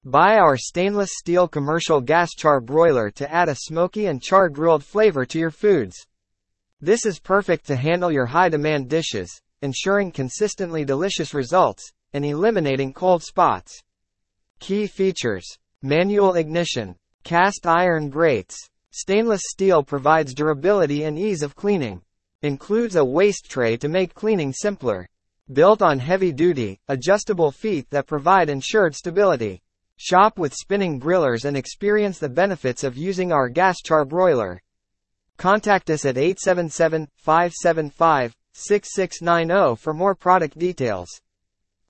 Buy our stainless steel commercial gas char broiler to add a smoky and char-grilled flavor to your foods. This is perfect to handle your high-demand dishes, ensuring consistently delicious results, and eliminating cold spots. Key features: manual ignition, cast iron grates, stainless steel provides durability and ease of cleaning, includes a waste tray to make cleaning simpler, built on heavy-duty, adjustable feet that provide ensured stability. Shop with spinning grillers and experience the benefits of using our gas char broiler. Contact us at 877-575-6690 for more product details.